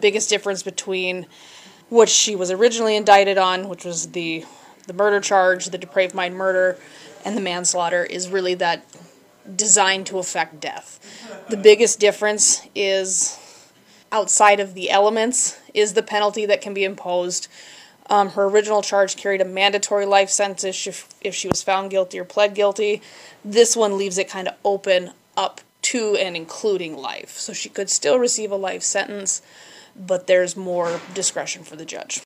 biggest difference between what she was originally indicted on, which was the murder charge, the depraved mind murder, and the manslaughter, is really that designed to affect death. The biggest difference is, outside of the elements, is the penalty that can be imposed. Her original charge carried a mandatory life sentence if she was found guilty or pled guilty. This one leaves it kind of open up to and including life. So she could still receive a life sentence, but there's more discretion for the judge.